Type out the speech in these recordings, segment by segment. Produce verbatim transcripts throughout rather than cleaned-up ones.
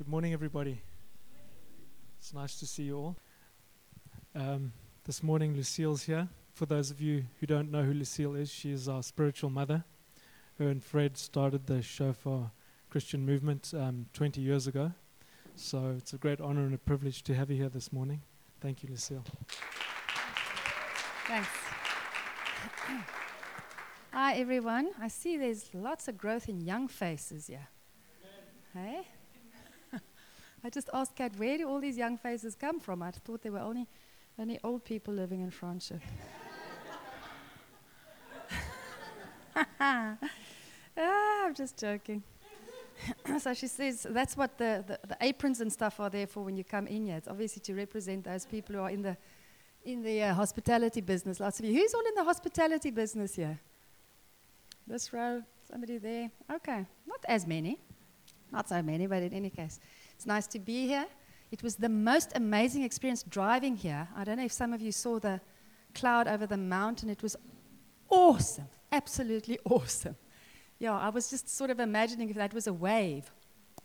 Good morning, everybody. It's nice to see you all. Um, this morning, Lucille's here. For those of you who don't know who Lucille is, she is our spiritual mother. Her and Fred started the Shofar Christian movement um, twenty years ago. So it's a great honor and a privilege to have you here this morning. Thank you, Lucille. Thanks. Hi, everyone. I see there's lots of growth in young faces here. Hey? I just asked Kat, where do all these young faces come from? I thought there were only only old people living in Franschhoek. ah, I'm just joking. So she says that's what the, the, the aprons and stuff are there for when you come in here. It's obviously to represent those people who are in the in the uh, hospitality business. Lots of you. Who's all in the hospitality business here? This row, somebody there. Okay, not as many. Not so many, but in any case. It's nice to be here. It was the most amazing experience driving here. I don't know if some of you saw the cloud over the mountain. It was awesome, absolutely awesome. Yeah, I was just sort of imagining if that was a wave,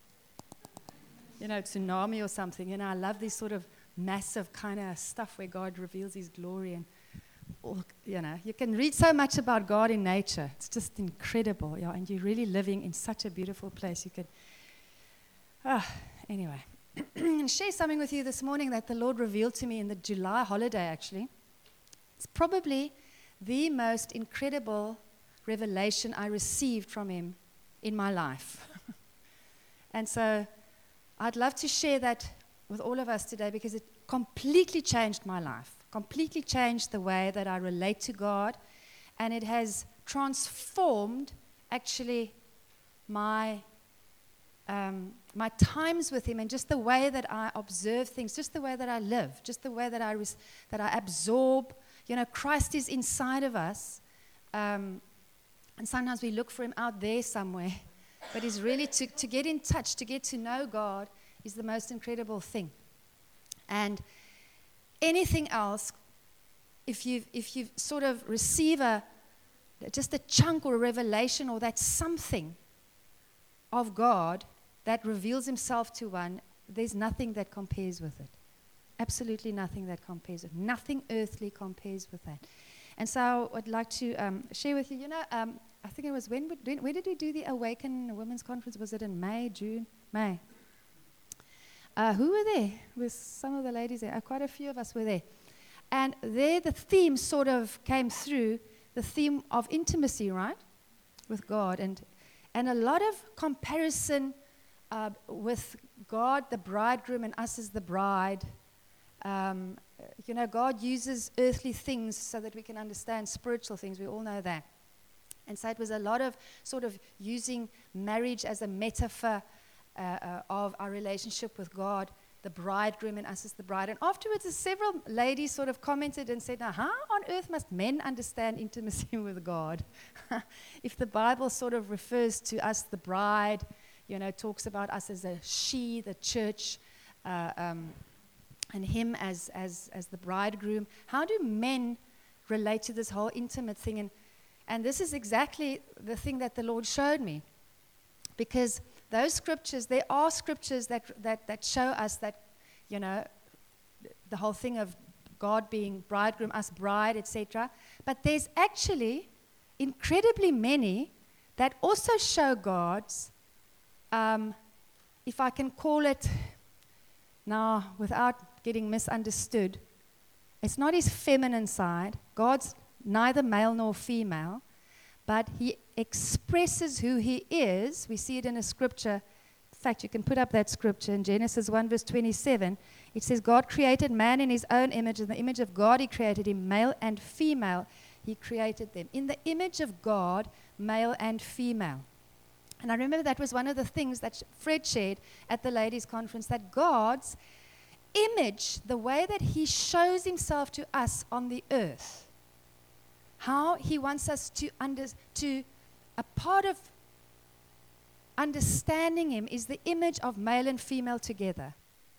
you know, tsunami or something. You know, I love this sort of massive kind of stuff where God reveals His glory and, all, you know, you can read so much about God in nature. It's just incredible, yeah. And you're really living in such a beautiful place. You could. Ah, anyway, I'm going to share something with you this morning that the Lord revealed to me in the July holiday, actually. It's probably the most incredible revelation I received from Him in my life. And so I'd love to share that with all of us today because it completely changed my life, completely changed the way that I relate to God, and it has transformed, actually, my Um, my times with Him and just the way that I observe things, just the way that I live, just the way that I res- that I absorb. You know, Christ is inside of us, um, and sometimes we look for Him out there somewhere, but He's really to, to get in touch, to get to know God is the most incredible thing. And anything else, if you if you sort of receive a just a chunk or a revelation or that something of God that reveals Himself to one, there's nothing that compares with it. Absolutely nothing that compares with it. Nothing earthly compares with that. And so I would like to um, share with you, you know, um, I think it was, when, when, when did we do the Awaken Women's Conference? Was it in May, June? May. Uh, who were there? With some of the ladies there. Uh, quite a few of us were there. And there the theme sort of came through, the theme of intimacy, right, with God. And And a lot of comparison uh, with God, the bridegroom, and us as the bride. Um, you know, God uses earthly things so that we can understand spiritual things. We all know that. And so it was a lot of sort of using marriage as a metaphor uh, uh, of our relationship with God, the bridegroom, and us as the bride. And afterwards, several ladies sort of commented and said, now, how on earth must men understand intimacy with God? If the Bible sort of refers to us, the bride, you know, talks about us as a she, the church, uh, um, and Him as, as, as the bridegroom. How do men relate to this whole intimate thing? And, and this is exactly the thing that the Lord showed me. Because those scriptures, there are scriptures that, that, that show us that, you know, the whole thing of God being bridegroom, us bride, et cetera. But there's actually incredibly many that also show God's, um, if I can call it now without getting misunderstood, it's not His feminine side. God's neither male nor female, but He expresses who He is. We see it in a scripture. In fact, you can put up that scripture in Genesis one verse twenty-seven. It says, God created man in His own image. In the image of God He created him, male and female He created them. In the image of God, male and female. And I remember that was one of the things that Fred shared at the ladies' conference, that God's image, the way that He shows Himself to us on the earth, how He wants us to under, to a part of understanding Him is the image of male and female together.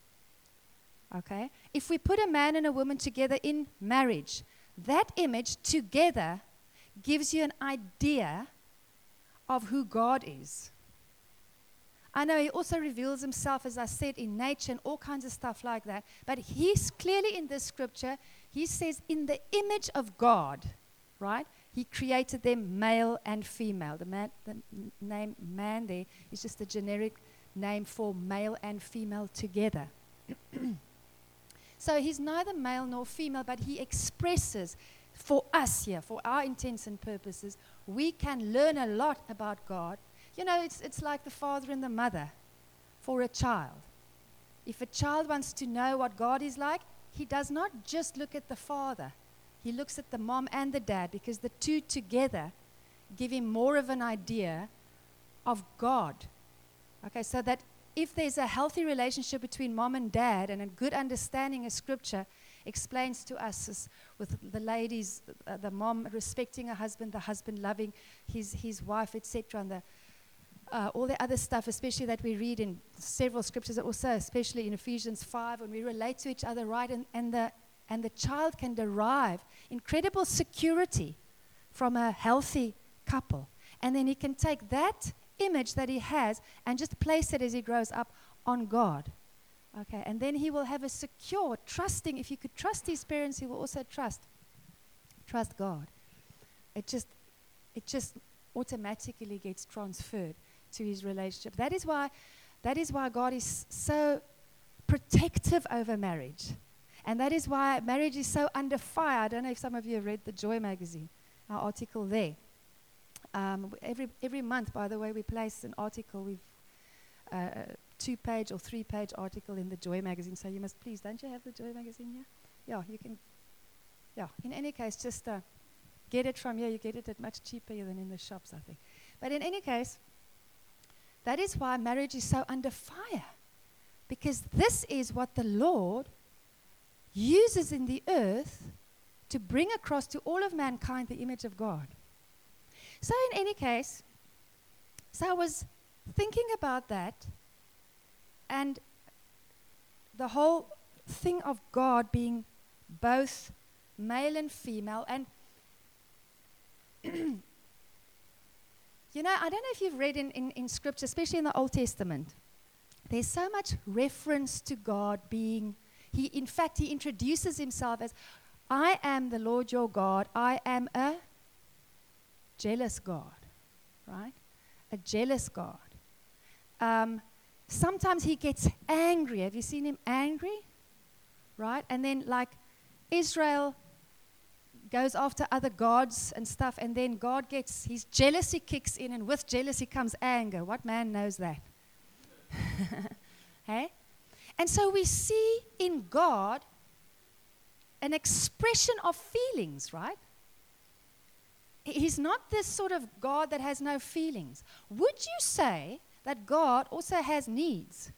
Okay? If we put a man and a woman together in marriage, that image together gives you an idea of who God is. I know he also reveals himself, as I said, in nature and all kinds of stuff like that. But he's clearly in this scripture, he says, in the image of God, right? He created them male and female. The, man, the n- name man there is just a generic name for male and female together. So he's neither male nor female, but he expresses for us here, for our intents and purposes, we can learn a lot about God. You know, it's, it's like the father and the mother for a child. If a child wants to know what God is like, he does not just look at the father. He looks at the mom and the dad, because the two together give him more of an idea of God. Okay, so that if there's a healthy relationship between mom and dad and a good understanding of Scripture explains to us, as with the ladies, uh, the mom respecting her husband, the husband loving his, his wife, et cetera, and the, uh, all the other stuff, especially that we read in several Scriptures, also especially in Ephesians five, when we relate to each other right, and, and, the, and the child can derive incredible security from a healthy couple. And then he can take that image that he has and just place it as he grows up on God. Okay, and then he will have a secure, trusting, if he could trust his parents, he will also trust, trust God. It just, it just automatically gets transferred to his relationship. That is why, that is why God is so protective over marriage. And that is why marriage is so under fire. I don't know if some of you have read the Joy magazine, our article there. Um, every every month, by the way, we place an article. We've uh, a two-page or three-page article in the Joy magazine. So you must please, don't you have the Joy magazine here? Yeah, you can. Yeah. In any case, just uh, get it from here. You get it at much cheaper than in the shops, I think. But in any case, that is why marriage is so under fire, because this is what the Lord uses in the earth to bring across to all of mankind the image of God. So in any case, so I was thinking about that, and the whole thing of God being both male and female. And you know, I don't know if you've read in, in, in Scripture, especially in the Old Testament, there's so much reference to God being, he in fact, he introduces himself as, I am the Lord your God, I am a jealous God, right? A jealous God. Um, sometimes he gets angry. Have you seen him angry? Right? And then like Israel goes after other gods and stuff, and then God gets, his jealousy kicks in, and with jealousy comes anger. What man knows that? Hey? And so we see in God an expression of feelings, right? He's not this sort of God that has no feelings. Would you say that God also has needs?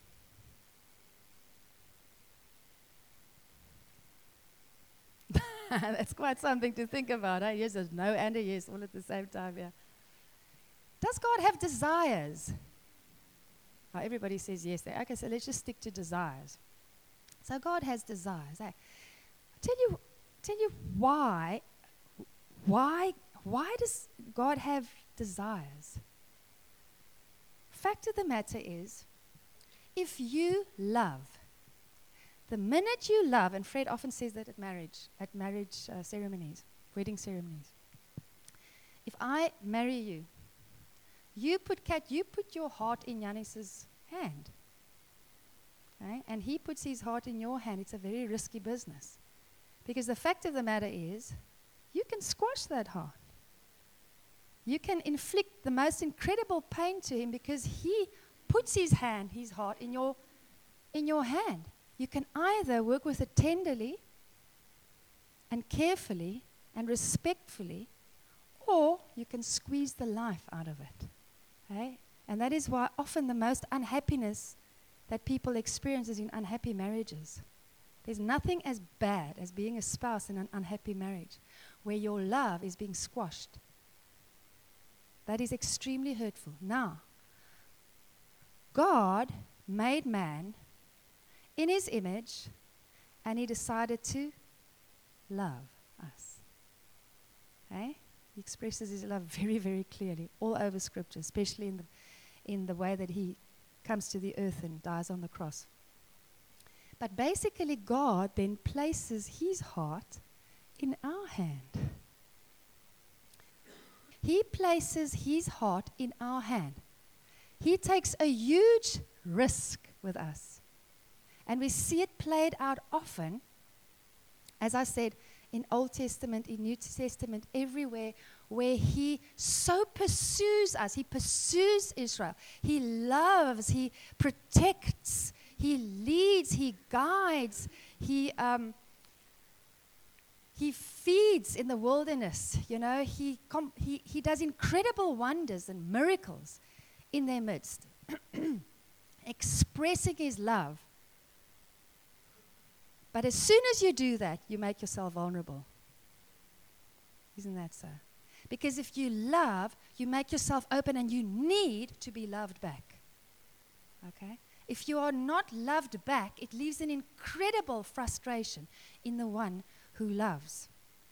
That's quite something to think about. Eh? Yes, there's no and a yes all at the same time. Yeah. Does God have desires? Oh, everybody says yes there. Okay, so let's just stick to desires. So God has desires. Eh? Tell you, tell you why. Why? Why does God have desires? Fact of the matter is, if you love, the minute you love, and Fred often says that at marriage, at marriage uh, ceremonies, wedding ceremonies. If I marry you, you put Kat, you put your heart in Yanis's hand, okay? And he puts his heart in your hand. It's a very risky business, because the fact of the matter is, you can squash that heart. You can inflict the most incredible pain to him because he puts his hand, his heart, in your, in your hand. You can either work with it tenderly and carefully and respectfully, or you can squeeze the life out of it. Okay? And that is why often the most unhappiness that people experience is in unhappy marriages. There's nothing as bad as being a spouse in an unhappy marriage where your love is being squashed. That is extremely hurtful. Now, God made man in his image, and he decided to love us. Okay? He expresses his love very, very clearly all over Scripture, especially in the, in the way that he comes to the earth and dies on the cross. But basically, God then places his heart in our hand. He places his heart in our hand. He takes a huge risk with us. And we see it played out often, as I said, in Old Testament, in New Testament, everywhere, where he so pursues us. He pursues Israel. He loves, he protects, he leads, he guides, he um, he feeds in the wilderness. You know, he com- he he does incredible wonders and miracles in their midst, expressing his love. But as soon as you do that, you make yourself vulnerable. Isn't that so? Because if you love, you make yourself open and you need to be loved back. Okay? If you are not loved back, it leaves an incredible frustration in the one who loves.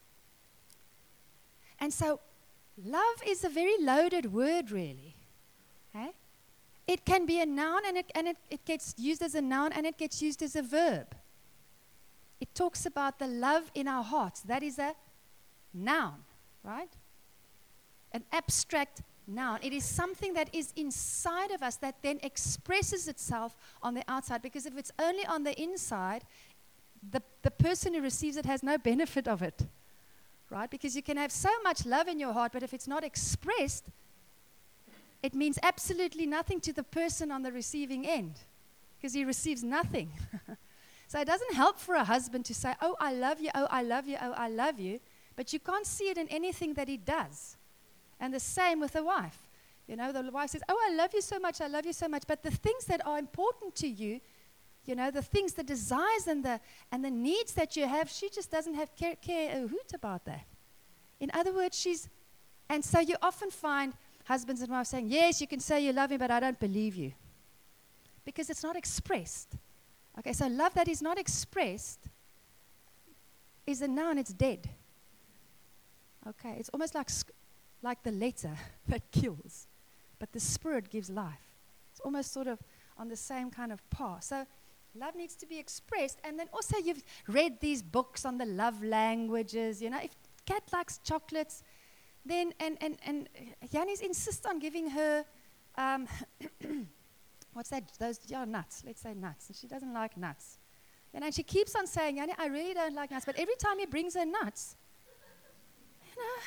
And so, love is a very loaded word, really. Okay? It can be a noun, and, it, and it, it gets used as a noun, and it gets used as a verb. It talks about the love in our hearts. That is a noun, right? An abstract noun. It is something that is inside of us that then expresses itself on the outside. Because if it's only on the inside, the, the person who receives it has no benefit of it, right? Because you can have so much love in your heart, but if it's not expressed, it means absolutely nothing to the person on the receiving end, because he receives nothing. So it doesn't help for a husband to say, oh, I love you, oh, I love you, oh, I love you, but you can't see it in anything that he does. And the same with a wife. You know, the wife says, oh, I love you so much, I love you so much, but the things that are important to you, you know, the things, the desires and the and the needs that you have, she just doesn't have care, care a hoot about that. In other words, she's, and so you often find husbands and wives saying, yes, you can say you love me, but I don't believe you. Because it's not expressed. Okay, so love that is not expressed is a noun, it's dead. Okay, it's almost like sc- like the letter that kills, but the spirit gives life. It's almost sort of on the same kind of path. So love needs to be expressed, and then also you've read these books on the love languages. You know, if Kat likes chocolates, then, and, and, and Yannis insists on giving her, um, what's that, those, yeah, nuts, let's say nuts, and she doesn't like nuts. And then she keeps on saying, Yanni, I really don't like nuts, but every time he brings her nuts, you know,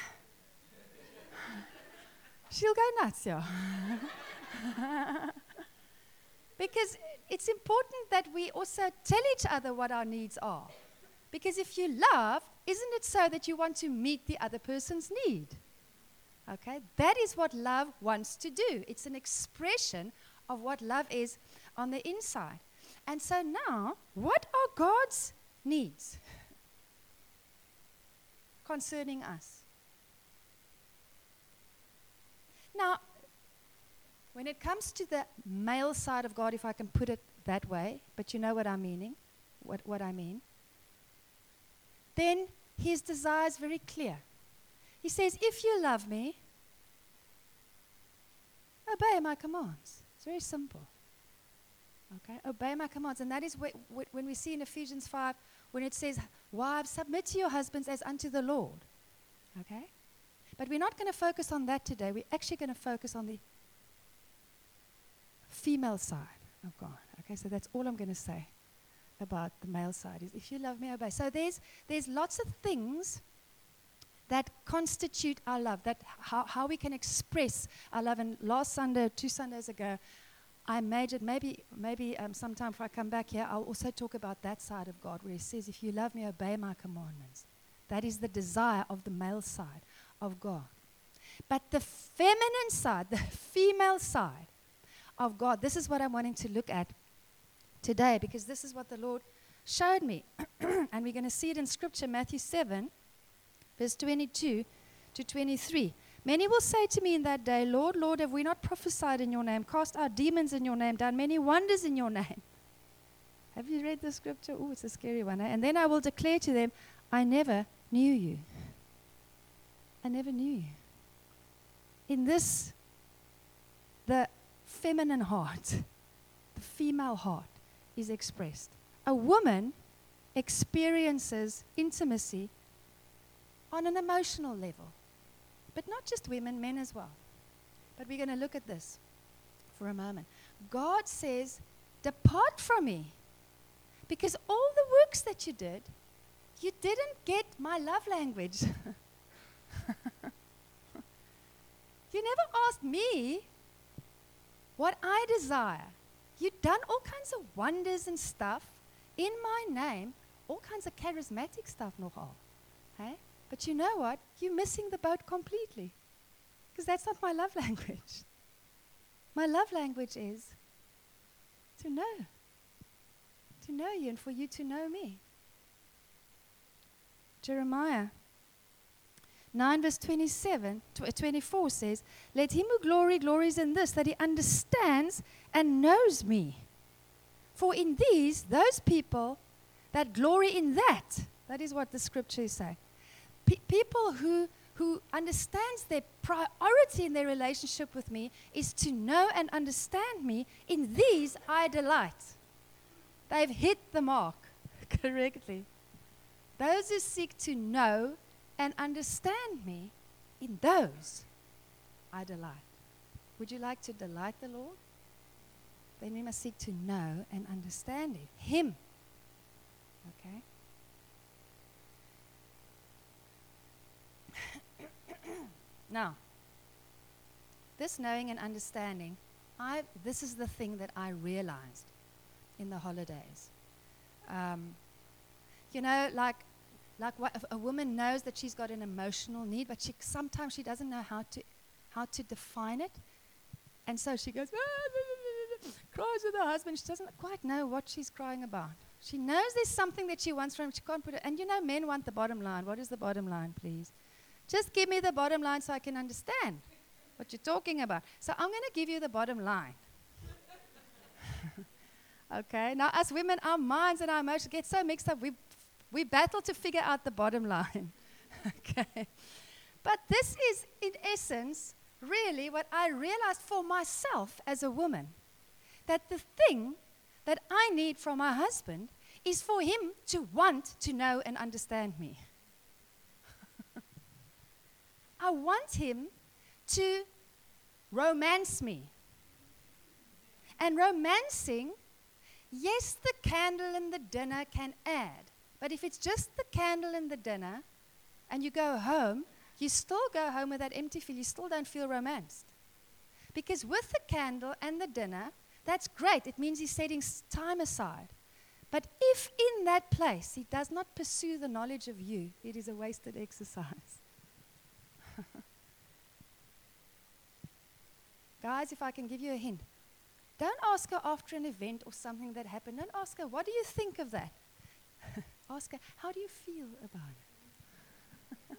she'll go nuts, yeah. Because it's important that we also tell each other what our needs are. Because if you love, isn't it so that you want to meet the other person's need? Okay, that is what love wants to do. It's an expression of what love is on the inside. And so now, what are God's needs concerning us? Now, when it comes to the male side of God, if I can put it that way, but you know what I'm meaning, what, what I mean, then his desire is very clear. He says, if you love me, obey my commands. It's very simple. Okay, obey my commands. And that is wh- wh- when we see in Ephesians five, when it says, wives, submit to your husbands as unto the Lord. Okay? But we're not going to focus on that today. We're actually going to focus on the female side of God. Okay, so that's all I'm going to say about the male side is if you love me, obey. So there's there's lots of things that constitute our love, that how, how we can express our love. And last Sunday, two Sundays ago, I majored, maybe maybe um, sometime if I come back here, I'll also talk about that side of God where he says, if you love me, obey my commandments. That is the desire of the male side of God. But the feminine side, the female side of God, this is what I'm wanting to look at today, because this is what the Lord showed me. And we're going to see it in Scripture, Matthew seven, verse twenty-two to twenty-three. Many will say to me in that day, Lord, Lord, have we not prophesied in your name, cast out demons in your name, done many wonders in your name? Have you read the Scripture? Oh, it's a scary one. Eh? And then I will declare to them, I never knew you. I never knew you. In this, the feminine heart, the female heart is expressed. A woman experiences intimacy on an emotional level. But not just women, men as well. But we're going to look at this for a moment. God says, depart from me. Because all the works that you did, you didn't get my love language. You never asked me what I desire. You've done all kinds of wonders and stuff in my name, all kinds of charismatic stuff nogal. Hey? But you know what? You're missing the boat completely. Because that's not my love language. My love language is to know. To know you and for you to know me. Jeremiah nine verse twenty-seven, tw- twenty-four says, let him who glory glories in this, that he understands and knows me. For in these, those people that glory in that, that is what the scripture is saying. Pe- people who, who understands their priority in their relationship with me is to know and understand me. In these I delight. They've hit the mark correctly. Those who seek to know and understand me, in those I delight. Would you like to delight the Lord? Then we must seek to know and understand Him. Him. Okay? Now, this knowing and understanding, I this is the thing that I realized in the holidays. Um, you know, like, like what, if a woman knows that she's got an emotional need, but she sometimes she doesn't know how to how to define it, and so she goes cries with her husband. She doesn't quite know what she's crying about. She knows there's something that she wants from him. She can't put it. And you know, men want the bottom line. What is the bottom line, please? Just give me the bottom line so I can understand what you're talking about. So I'm going to give you the bottom line. Okay? Now, us women, our minds and our emotions get so mixed up. We we battle to figure out the bottom line. Okay? But this is, in essence, really what I realized for myself as a woman. That the thing that I need from my husband is for him to want to know and understand me. I want him to romance me. And romancing, yes, the candle and the dinner can add. But if it's just the candle and the dinner, and you go home, you still go home with that empty feel. You still don't feel romanced. Because with the candle and the dinner, that's great. It means he's setting time aside. But if in that place he does not pursue the knowledge of you, it is a wasted exercise. Guys, if I can give you a hint, don't ask her after an event or something that happened. Don't ask her, what do you think of that? Ask her, how do you feel about it?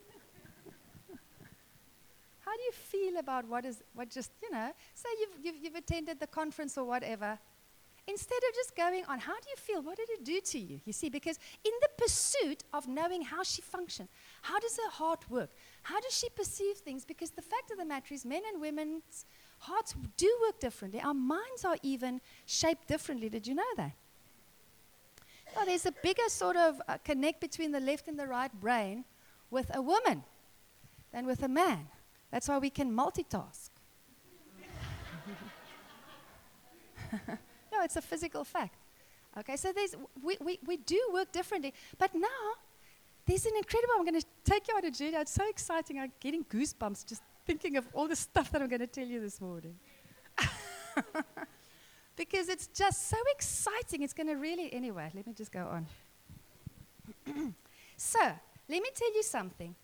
How do you feel about what is, what just, you know, say you've, you've, you've attended the conference or whatever. Instead of just going on, how do you feel? What did it do to you? You see, because in the pursuit of knowing how she functions, how does her heart work? How does she perceive things? Because the fact of the matter is men and women's hearts do work differently. Our minds are even shaped differently. Did you know that? Well, there's a bigger sort of uh, connect between the left and the right brain with a woman than with a man. That's why we can multitask. No, it's a physical fact. Okay, so there's we, we, we do work differently. But now, there's an incredible, I'm going to take you on a journey. It's so exciting. I'm getting goosebumps just thinking of all the stuff that I'm going to tell you this morning. Because it's just so exciting. It's going to really, anyway, let me just go on. So, let me tell you something.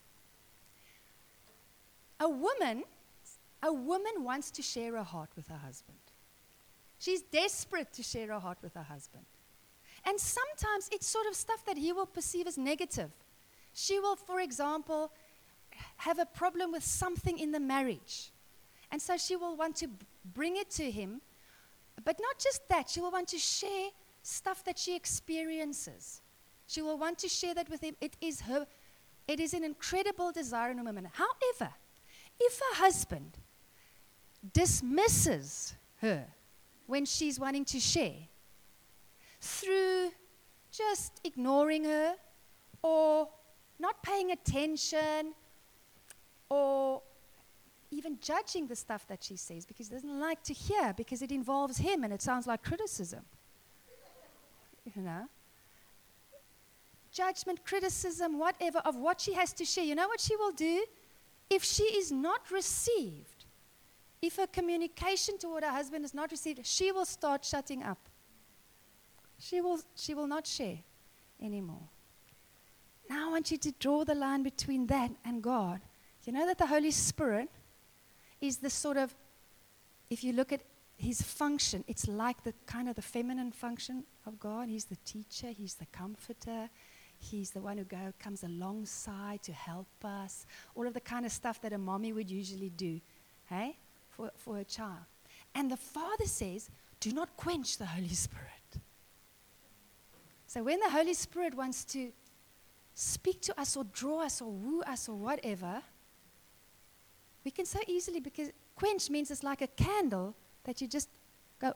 A woman, a woman wants to share her heart with her husband. She's desperate to share her heart with her husband. And sometimes it's sort of stuff that he will perceive as negative. She will, for example, have a problem with something in the marriage. And so she will want to b- bring it to him. But not just that, she will want to share stuff that she experiences. She will want to share that with him. It is her, it is an incredible desire in a woman. However, if her husband dismisses her when she's wanting to share? Through just ignoring her, or not paying attention, or even judging the stuff that she says because he doesn't like to hear, because it involves him and it sounds like criticism. You know? Judgment, criticism, whatever, of what she has to share. You know what she will do? If she is not received, if her communication toward her husband is not received, she will start shutting up. She will, she will not share anymore. Now I want you to draw the line between that and God. You know that the Holy Spirit is the sort of, if you look at his function, it's like the kind of the feminine function of God. He's the teacher, he's the comforter, he's the one who go, comes alongside to help us. All of the kind of stuff that a mommy would usually do, hey, for, for her child. And the Father says, do not quench the Holy Spirit. So when the Holy Spirit wants to speak to us or draw us or woo us or whatever, we can so easily, because quench means it's like a candle that you just go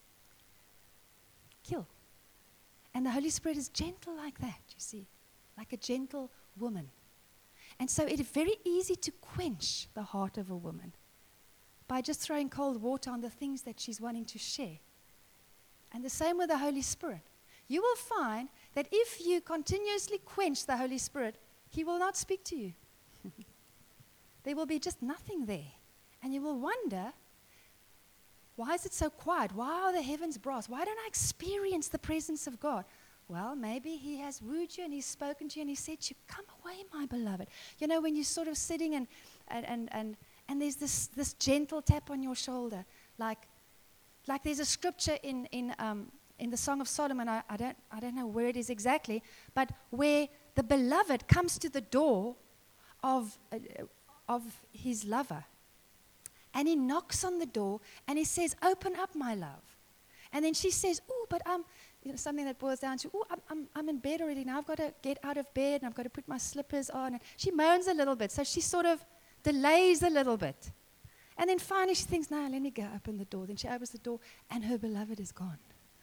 kill. And the Holy Spirit is gentle like that, you see, like a gentle woman. And so it is very easy to quench the heart of a woman by just throwing cold water on the things that she's wanting to share. And the same with the Holy Spirit. You will find that if you continuously quench the Holy Spirit, he will not speak to you. There will be just nothing there. And you will wonder, why is it so quiet? Why are the heavens brass? Why don't I experience the presence of God? Well, maybe he has wooed you and he's spoken to you and he said to you, come away, my beloved. You know, when you're sort of sitting and and and, and, and there's this, this gentle tap on your shoulder, like like there's a scripture in in um, in the Song of Solomon, I, I don't I don't know where it is exactly, but where the beloved comes to the door of uh, of his lover. And he knocks on the door and he says, open up, my love. And then she says, oh, but um, you know, something that boils down to, oh, I'm, I'm, I'm in bed already. Now I've got to get out of bed and I've got to put my slippers on. And she moans a little bit. So she sort of delays a little bit. And then finally she thinks, no, let me go open the door. Then she opens the door and her beloved is gone.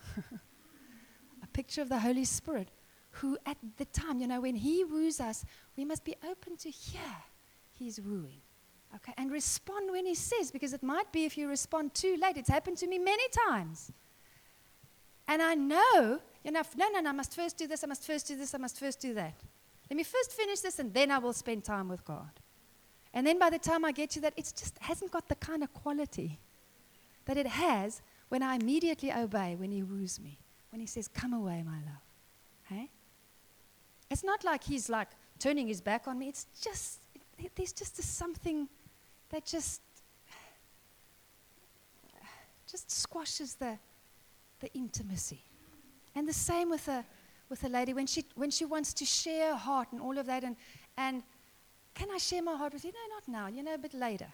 A picture of the Holy Spirit, who at the time, you know, when he woos us, we must be open to hear his wooing. Okay, and respond when he says, because it might be if you respond too late. It's happened to me many times. And I know, you know, no, no, no, I must first do this, I must first do this, I must first do that. Let me first finish this and then I will spend time with God. And then by the time I get to that, it just hasn't got the kind of quality that it has when I immediately obey, when he woos me, when he says, come away, my love. Hey? It's not like he's like turning his back on me. It's just, it, there's just a something that just just squashes the the intimacy. And the same with a with a lady when she when she wants to share her heart and all of that, and and can I share my heart with you? No, not now, you know, a bit later.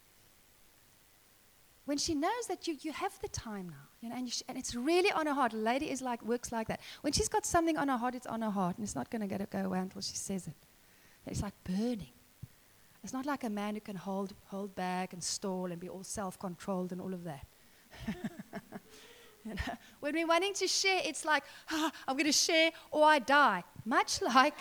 When she knows that you, you have the time now, you know, and, you sh- and it's really on her heart. A lady is like works like that. When she's got something on her heart, it's on her heart, and it's not going to go away until she says it. It's like burning. It's not like a man who can hold hold back and stall and be all self-controlled and all of that. You know? When we're wanting to share, it's like, ah, I'm going to share or I die. Much like,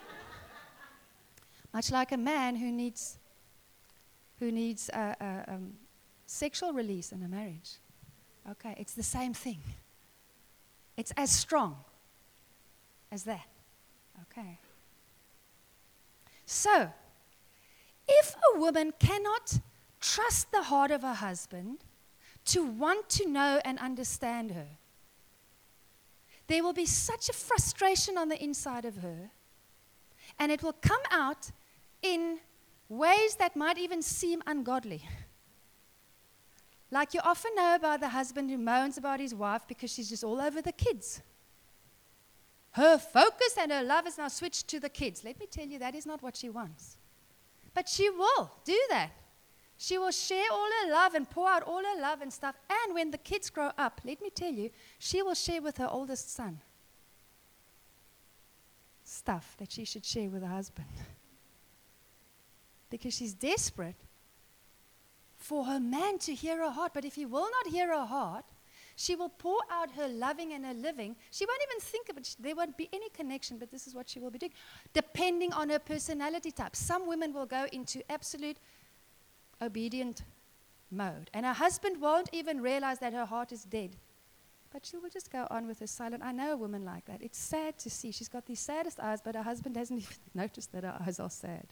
much like a man who needs, who needs a, a um, sexual release in a marriage. Okay, it's the same thing. It's as strong as that. Okay. So, if a woman cannot trust the heart of her husband to want to know and understand her, there will be such a frustration on the inside of her, and it will come out in ways that might even seem ungodly. Like you often know about the husband who moans about his wife because she's just all over the kids. Her focus and her love is now switched to the kids. Let me tell you, that is not what she wants. But she will do that. She will share all her love and pour out all her love and stuff. And when the kids grow up, let me tell you, she will share with her oldest son stuff that she should share with her husband. Because she's desperate for her man to hear her heart. But if he will not hear her heart, She will pour out her loving and her living. She won't even think of it. There won't be any connection, but this is what she will be doing, depending on her personality type. Some women will go into absolute obedient mode, and her husband won't even realize that her heart is dead. But she will just go on with her silent. I know a woman like that. It's sad to see. She's got the saddest eyes, but her husband hasn't even noticed that her eyes are sad.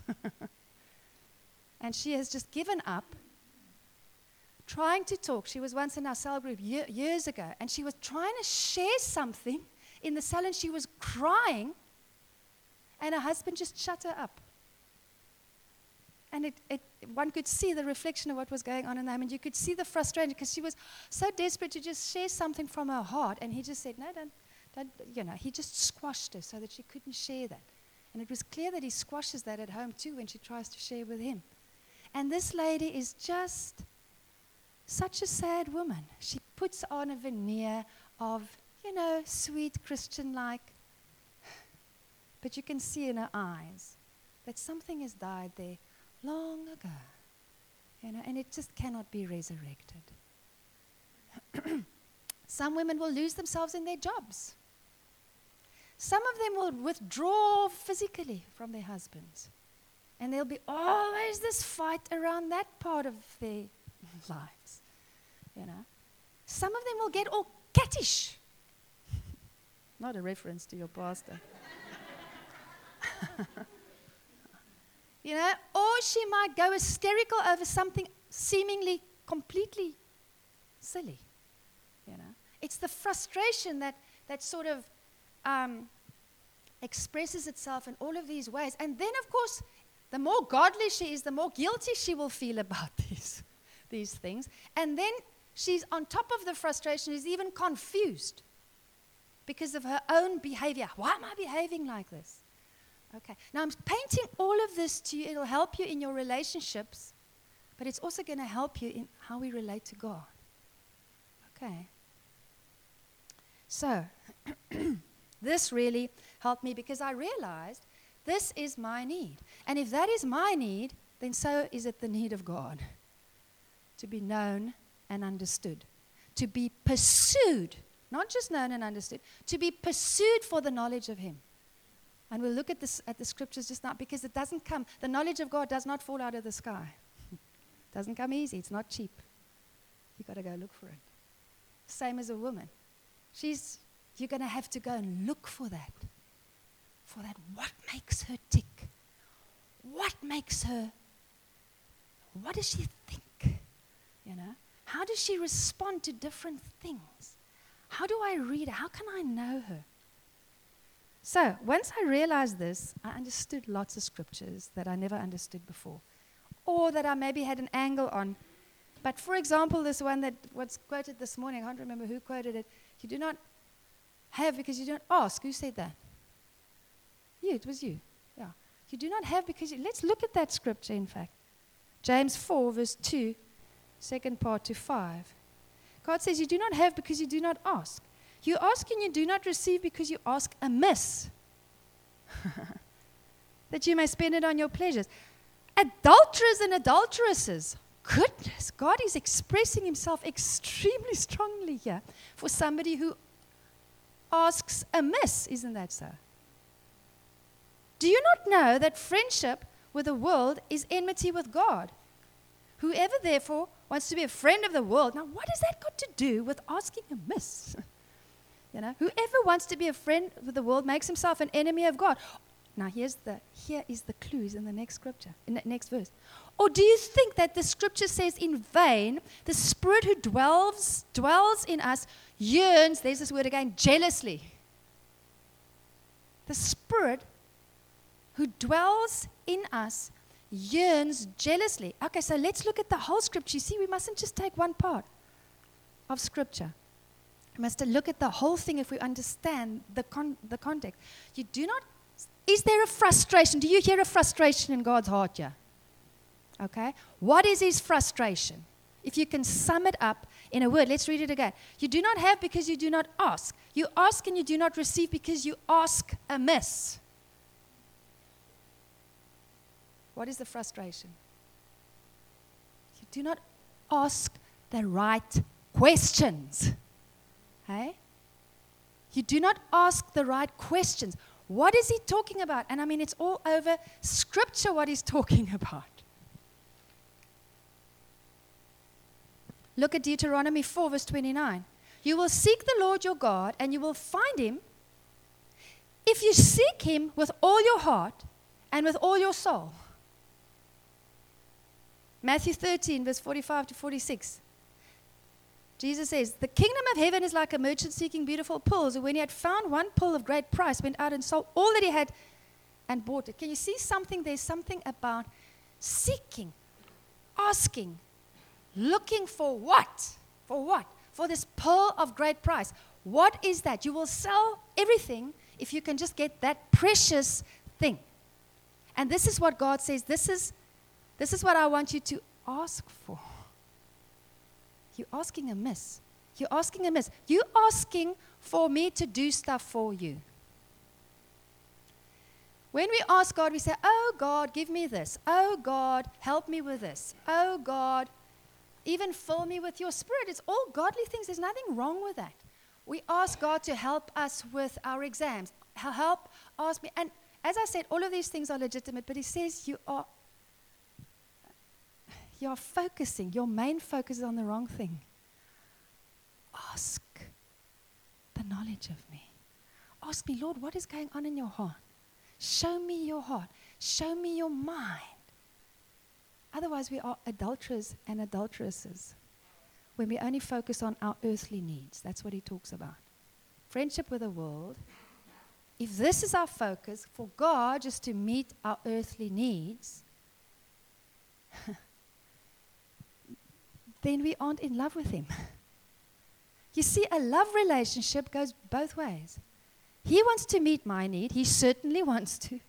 And she has just given up trying to talk. She was once in our cell group year, years ago, and she was trying to share something in the cell, and she was crying, and her husband just shut her up. And it, it, one could see the reflection of what was going on in the home, and you could see the frustration because she was so desperate to just share something from her heart, and he just said, no, don't, don't, you know, he just squashed her so that she couldn't share that. And it was clear that he squashes that at home too when she tries to share with him. And this lady is just such a sad woman. She puts on a veneer of, you know, sweet Christian-like, but you can see in her eyes that something has died there long ago, you know, and it just cannot be resurrected. Some women will lose themselves in their jobs. Some of them will withdraw physically from their husbands, and there'll be always this fight around that part of their lives, you know. Some of them will get all cattish. Not a reference to your pastor. You know, or she might go hysterical over something seemingly completely silly, you know. It's the frustration that, that sort of um, expresses itself in all of these ways. And then, of course, the more godly she is, the more guilty she will feel about these, these things. And then she's on top of the frustration, is even confused because of her own behavior. Why am I behaving like this? Okay. Now, I'm painting all of this to you. It'll help you in your relationships, but it's also going to help you in how we relate to God. Okay. So, this really helped me because I realized this is my need. And if that is my need, then so is it the need of God. To be known and understood. To be pursued, not just known and understood, to be pursued for the knowledge of Him. And we'll look at this at the scriptures just now because it doesn't come, the knowledge of God does not fall out of the sky. It doesn't come easy, it's not cheap. You've got to go look for it. Same as a woman. She's, you're going to have to go and look for that. For that, what makes her tick? What makes her, what does she think? You know, how does she respond to different things? How do I read her? How can I know her? So, once I realized this, I understood lots of scriptures that I never understood before, or that I maybe had an angle on. But for example, this one that was quoted this morning, I can't remember who quoted it. You do not have because you don't ask. Who said that? You, it was you. Yeah. You do not have because you, let's look at that scripture, in fact. James four, verse two, second part to five. God says, you do not have because you do not ask. You ask and you do not receive because you ask amiss, that you may spend it on your pleasures. Adulterers and adulteresses, goodness, God is expressing Himself extremely strongly here for somebody who asks amiss, isn't that so? Do you not know that friendship with the world is enmity with God? Whoever therefore wants to be a friend of the world, now what has that got to do with asking amiss? You know, whoever wants to be a friend with the world makes himself an enemy of God. Now here's the here is the clues in the next scripture, in the next verse. Or do you think that the scripture says in vain, the Spirit who dwells dwells in us yearns, there's this word again, jealously. The Spirit who dwells in us yearns jealously. Okay, so let's look at the whole scripture. You see, we mustn't just take one part of scripture. We must look at the whole thing if we understand the con- the context. You do not, is there a frustration? Do you hear a frustration in God's heart here? Okay. What is His frustration? If you can sum it up in a word, let's read it again. You do not have because you do not ask. You ask and you do not receive because you ask amiss. What is the frustration? You do not ask the right questions. Hey? You do not ask the right questions. What is he talking about? And I mean, it's all over Scripture what he's talking about. Look at Deuteronomy four, verse twenty-nine. You will seek the Lord your God, and you will find him if you seek him with all your heart and with all your soul. Matthew thirteen, verse forty-five to forty-six. Jesus says, the kingdom of heaven is like a merchant seeking beautiful pearls, who when he had found one pearl of great price, went out and sold all that he had and bought it. Can you see something? There's something about seeking, asking, looking for what? For what? For this pearl of great price. What is that? You will sell everything if you can just get that precious thing. And this is what God says, this is, this is what I want you to ask for. You're asking amiss. You're asking amiss. You're asking for me to do stuff for you. When we ask God, we say, oh God, give me this. Oh God, help me with this. Oh God, even fill me with your spirit. It's all godly things. There's nothing wrong with that. We ask God to help us with our exams. Help, ask me. And as I said, all of these things are legitimate, but he says you are You're focusing, your main focus is on the wrong thing. Ask the knowledge of me. Ask me, Lord, what is going on in your heart? Show me your heart. Show me your mind. Otherwise, we are adulterers and adulteresses when we only focus on our earthly needs. That's what he talks about. Friendship with the world. If this is our focus, for God just to meet our earthly needs, then we aren't in love with him. You see, a love relationship goes both ways. He wants to meet my need. He certainly wants to.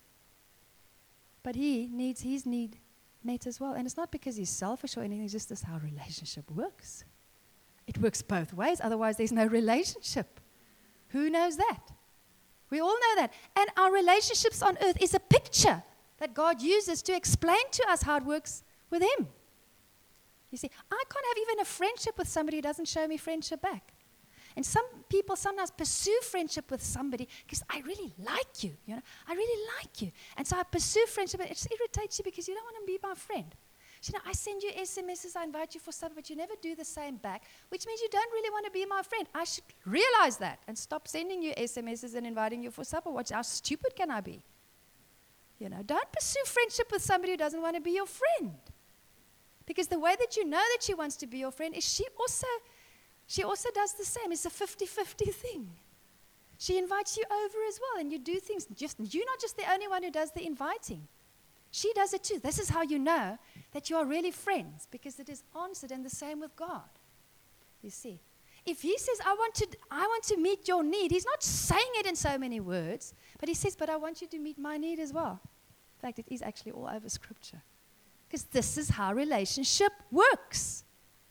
But he needs his need met as well. And it's not because he's selfish or anything. It's just this how a relationship works. It works both ways. Otherwise, there's no relationship. Who knows that? We all know that. And our relationships on earth is a picture that God uses to explain to us how it works with him. You see, I can't have even a friendship with somebody who doesn't show me friendship back. And some people sometimes pursue friendship with somebody because I really like you, you know. I really like you. And so I pursue friendship, and it just irritates you because you don't want to be my friend. So, you know, I send you S M Ses, I invite you for supper, but you never do the same back, which means you don't really want to be my friend. I should realize that and stop sending you S M Ses and inviting you for supper. What, how stupid can I be? You know, don't pursue friendship with somebody who doesn't want to be your friend. Because the way that you know that she wants to be your friend is she also, she also does the same. It's a fifty-fifty thing. She invites you over as well, and you do things. Just, you're not just the only one who does the inviting. She does it too. This is how you know that you are really friends, because it is answered, and the same with God. You see, if he says, I want to, I want to meet your need, he's not saying it in so many words, but he says, but I want you to meet my need as well. In fact, it is actually all over Scripture. Because this is how relationship works.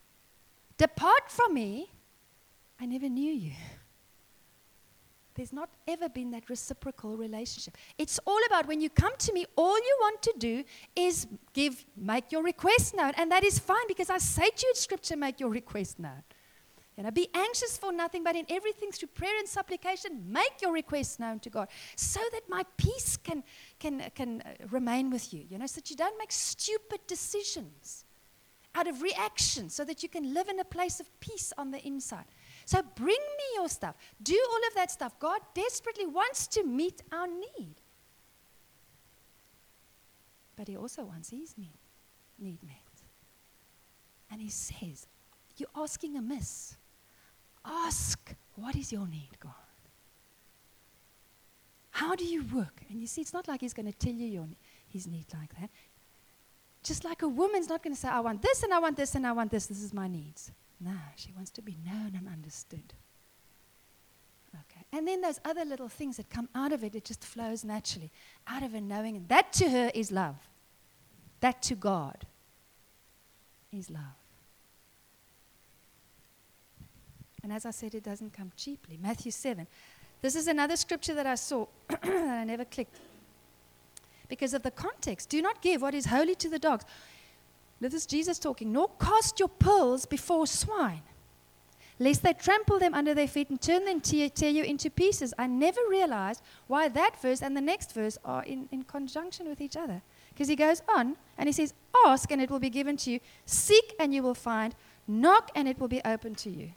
Depart from me, I never knew you. There's not ever been that reciprocal relationship. It's all about when you come to me, all you want to do is give, make your request known. And that is fine, because I say to you in Scripture, make your request known. You know, be anxious for nothing, but in everything through prayer and supplication, make your requests known to God, so that my peace can can can uh, remain with you. You know, so that you don't make stupid decisions out of reaction, so that you can live in a place of peace on the inside. So bring me your stuff. Do all of that stuff. God desperately wants to meet our need, but He also wants His need, need met. And He says, "You're asking amiss. Ask, what is your need, God? How do you work?" And you see, it's not like He's going to tell you your, His need like that. Just like a woman's not going to say, I want this and I want this and I want this. This is my needs. No, she wants to be known and understood. Okay. And then there's other little things that come out of it. It just flows naturally out of her knowing. And that to her is love. That to God is love. And as I said, it doesn't come cheaply. Matthew seven. This is another scripture that I saw that I never clicked. Because of the context. Do not give what is holy to the dogs. This is Jesus talking. Nor cast your pearls before swine. lest they trample them under their feet and turn them te- tear you into pieces. I never realized why that verse and the next verse are in, in conjunction with each other. Because he goes on and he says, ask and it will be given to you. Seek and you will find. Knock and it will be opened to you.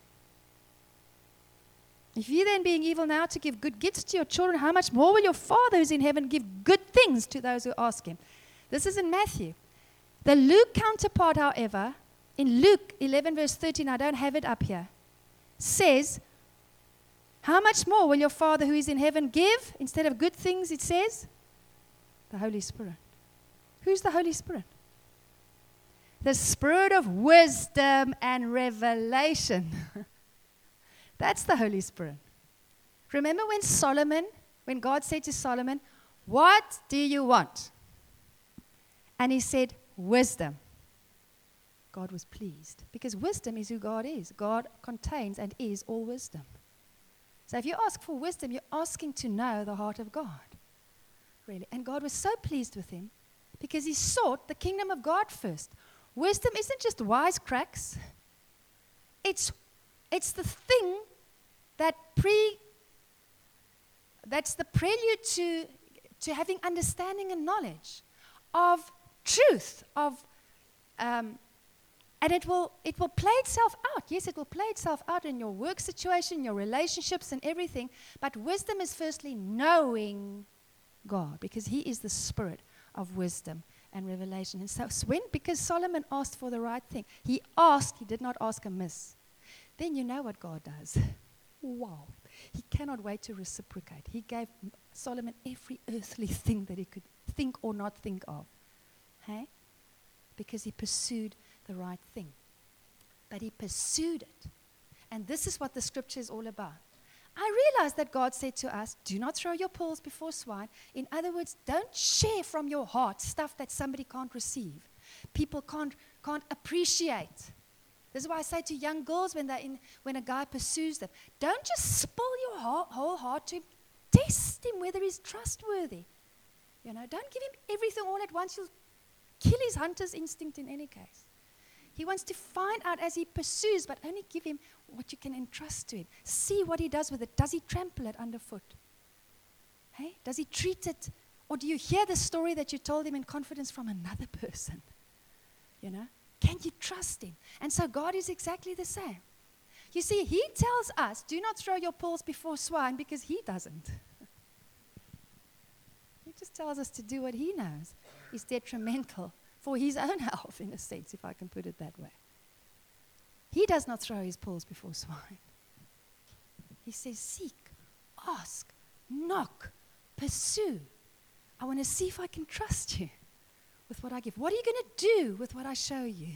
If you then, being evil now, to give good gifts to your children, how much more will your Father who's in heaven give good things to those who ask him? This is in Matthew. The Luke counterpart, however, in Luke eleven verse thirteen, I don't have it up here, says, how much more will your Father who is in heaven give? Instead of good things, it says, the Holy Spirit. Who's the Holy Spirit? The Spirit of wisdom and revelation. That's the Holy Spirit. Remember when Solomon, when God said to Solomon, what do you want? And he said, wisdom. God was pleased because wisdom is who God is. God contains and is all wisdom. So if you ask for wisdom, you're asking to know the heart of God. Really. And God was so pleased with him because he sought the kingdom of God first. Wisdom isn't just wisecracks. It's, it's the thing that pre, that's the prelude to, to having understanding and knowledge of truth, of, um, and it will, it will play itself out. Yes, it will play itself out in your work situation, your relationships and everything. But wisdom is firstly knowing God because he is the Spirit of wisdom and revelation. And so when, because Solomon asked for the right thing, he asked, he did not ask amiss. Then you know what God does. Wow. He cannot wait to reciprocate. He gave Solomon every earthly thing that he could think or not think of. Hey? Because he pursued the right thing. But he pursued it. And this is what the scripture is all about. I realize that God said to us, do not throw your pearls before swine. In other words, don't share from your heart stuff that somebody can't receive. People can't, can't appreciate. This is why I say to young girls when, they're in, when a guy pursues them, don't just spill your heart, whole heart to him. Test him whether he's trustworthy. You know, don't give him everything all at once. You'll kill his hunter's instinct in any case. He wants to find out as he pursues, but only give him what you can entrust to him. See what he does with it. Does he trample it underfoot? Hey? Does he treat it? Or do you hear the story that you told him in confidence from another person? You know? Can you trust him? And so God is exactly the same. You see, he tells us, do not throw your pearls before swine because he doesn't. He just tells us to do what he knows is detrimental for his own health, in a sense, if I can put it that way. He does not throw his pearls before swine. He says, seek, ask, knock, pursue. I want to see if I can trust you with what I give. What are you going to do with what I show you?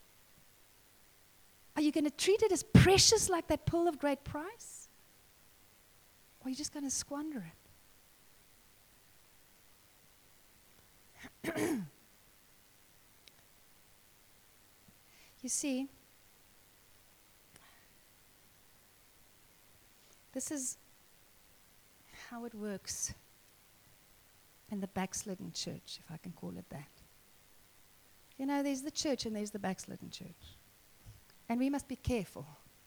Are you going to treat it as precious like that pearl of great price? Or are you just going to squander it? You see, this is how it works in the backslidden church, if I can call it that. You know, there's the church and there's the backslidden church. And we must be careful.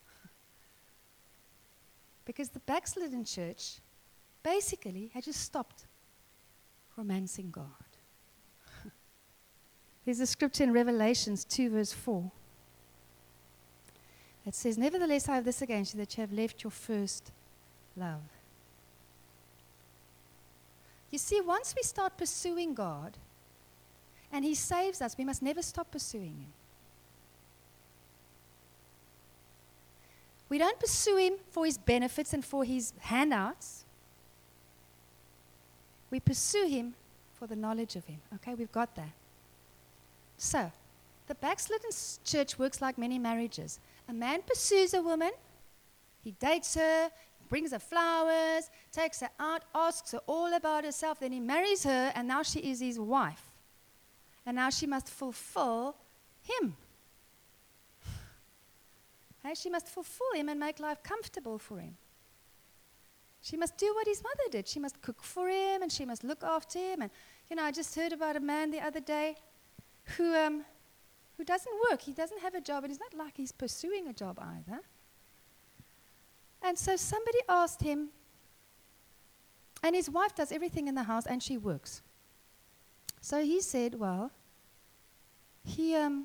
Because the backslidden church basically had just stopped romancing God. There's a scripture in Revelations two verse four. It says, nevertheless, I have this against you, that you have left your first love. You see, once we start pursuing God, and he saves us, we must never stop pursuing him. We don't pursue him for his benefits and for his handouts. We pursue him for the knowledge of him. Okay, we've got that. So, the backslidden church works like many marriages. A man pursues a woman, he dates her, brings her flowers, takes her out, asks her all about herself, then he marries her, and now she is his wife. And now she must fulfill him. Hey, she must fulfill him and make life comfortable for him. She must do what his mother did. She must cook for him, and she must look after him. And, you know, I just heard about a man the other day who um, who doesn't work. He doesn't have a job, and it's not like he's pursuing a job either. And so somebody asked him, and his wife does everything in the house and she works. So he said, well, he, um,